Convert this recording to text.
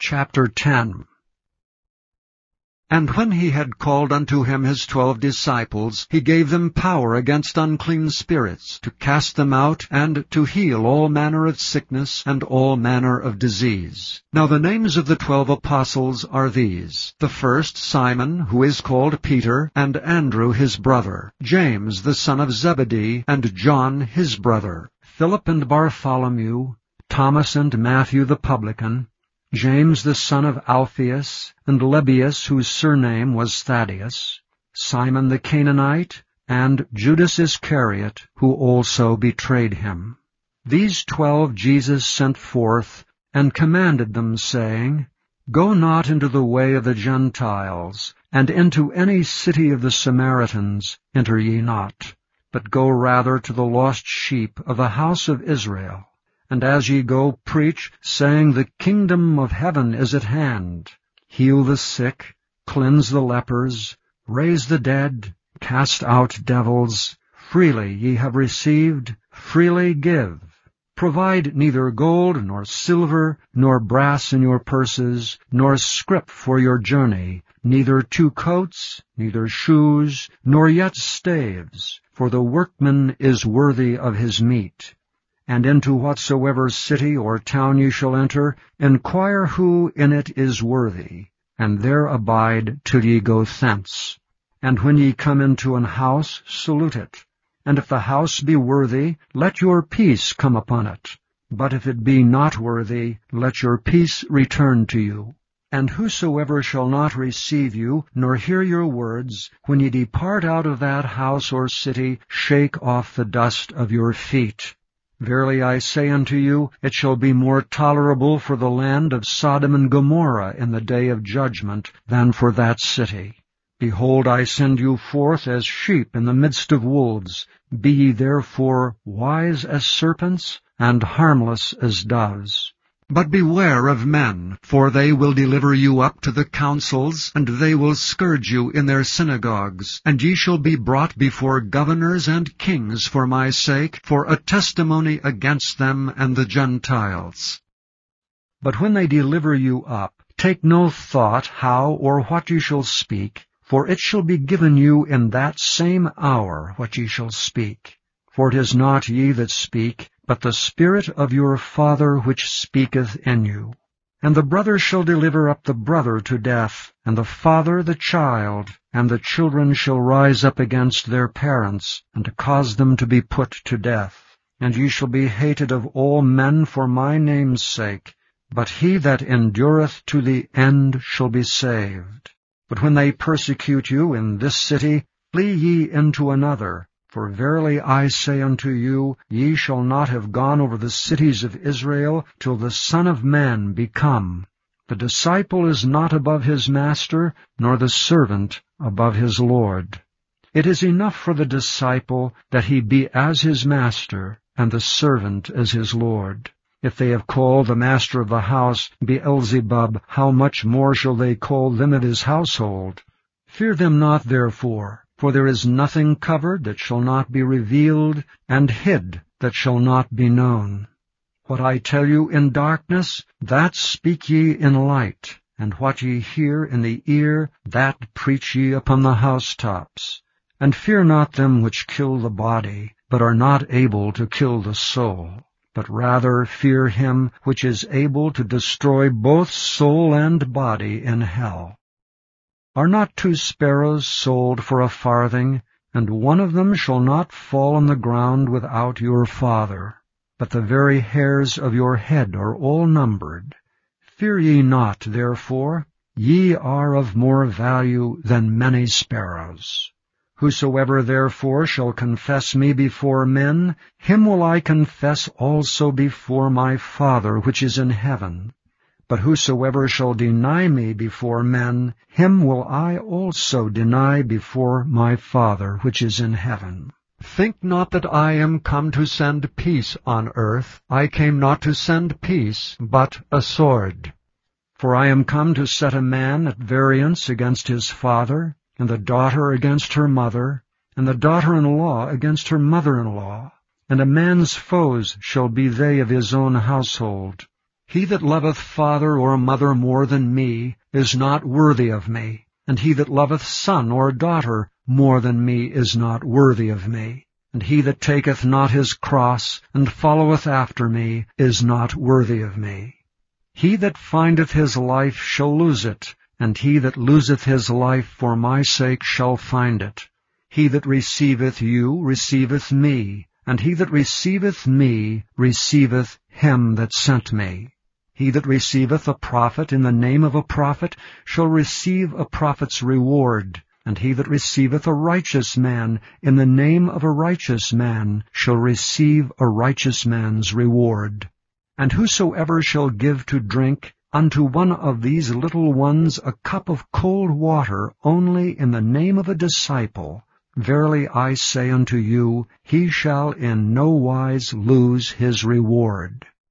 Chapter 10. And when he had called unto him his 12 disciples, he gave them power against unclean spirits, to cast them out, and to heal all manner of sickness and all manner of disease. Now the names of the 12 apostles are these: the first, Simon, who is called Peter, and Andrew his brother, James the son of Zebedee, and John his brother, Philip and Bartholomew, Thomas and Matthew the publican, James the son of Alphaeus, and Lebbaeus, whose surname was Thaddeus, Simon the Canaanite, and Judas Iscariot, who also betrayed him. These 12 Jesus sent forth, and commanded them, saying, Go not into the way of the Gentiles, and into any city of the Samaritans enter ye not, but go rather to the lost sheep of the house of Israel. And as ye go, preach, saying, The kingdom of heaven is at hand. Heal the sick, cleanse the lepers, raise the dead, cast out devils. Freely ye have received, freely give. Provide neither gold, nor silver, nor brass in your purses, nor scrip for your journey, neither 2 coats, neither shoes, nor yet staves, for the workman is worthy of his meat. And into whatsoever city or town ye shall enter, inquire who in it is worthy, and there abide till ye go thence. And when ye come into an house, salute it. And if the house be worthy, let your peace come upon it. But if it be not worthy, let your peace return to you. And whosoever shall not receive you, nor hear your words, when ye depart out of that house or city, shake off the dust of your feet. Verily I say unto you, it shall be more tolerable for the land of Sodom and Gomorrah in the day of judgment than for that city. Behold, I send you forth as sheep in the midst of wolves. Be ye therefore wise as serpents, and harmless as doves. But beware of men, for they will deliver you up to the councils, and they will scourge you in their synagogues. And ye shall be brought before governors and kings for my sake, for a testimony against them and the Gentiles. But when they deliver you up, take no thought how or what ye shall speak, for it shall be given you in that same hour what ye shall speak. For it is not ye that speak, but the Spirit of your Father which speaketh in you. And the brother shall deliver up the brother to death, and the father the child, and the children shall rise up against their parents, and cause them to be put to death. And ye shall be hated of all men for my name's sake, but he that endureth to the end shall be saved. But when they persecute you in this city, flee ye into another. For verily I say unto you, ye shall not have gone over the cities of Israel till the Son of Man be come. The disciple is not above his master, nor the servant above his Lord. It is enough for the disciple that he be as his master, and the servant as his Lord. If they have called the master of the house Beelzebub, how much more shall they call them of his household? Fear them not therefore. For there is nothing covered that shall not be revealed, and hid that shall not be known. What I tell you in darkness, that speak ye in light, and what ye hear in the ear, that preach ye upon the housetops. And fear not them which kill the body, but are not able to kill the soul, but rather fear him which is able to destroy both soul and body in hell. Are not 2 sparrows sold for a farthing, and one of them shall not fall on the ground without your Father? But the very hairs of your head are all numbered. Fear ye not, therefore, ye are of more value than many sparrows. Whosoever therefore shall confess me before men, him will I confess also before my Father which is in heaven. But whosoever shall deny me before men, him will I also deny before my Father which is in heaven. Think not that I am come to send peace on earth. I came not to send peace, but a sword. For I am come to set a man at variance against his father, and the daughter against her mother, and the daughter-in-law against her mother-in-law. And a man's foes shall be they of his own household. He that loveth father or mother more than me is not worthy of me, and he that loveth son or daughter more than me is not worthy of me. And he that taketh not his cross, and followeth after me, is not worthy of me. He that findeth his life shall lose it, and he that loseth his life for my sake shall find it. He that receiveth you receiveth me, and he that receiveth me receiveth him that sent me. He that receiveth a prophet in the name of a prophet shall receive a prophet's reward, and he that receiveth a righteous man in the name of a righteous man shall receive a righteous man's reward. And whosoever shall give to drink unto one of these little ones a cup of cold water only in the name of a disciple, verily I say unto you, he shall in no wise lose his reward.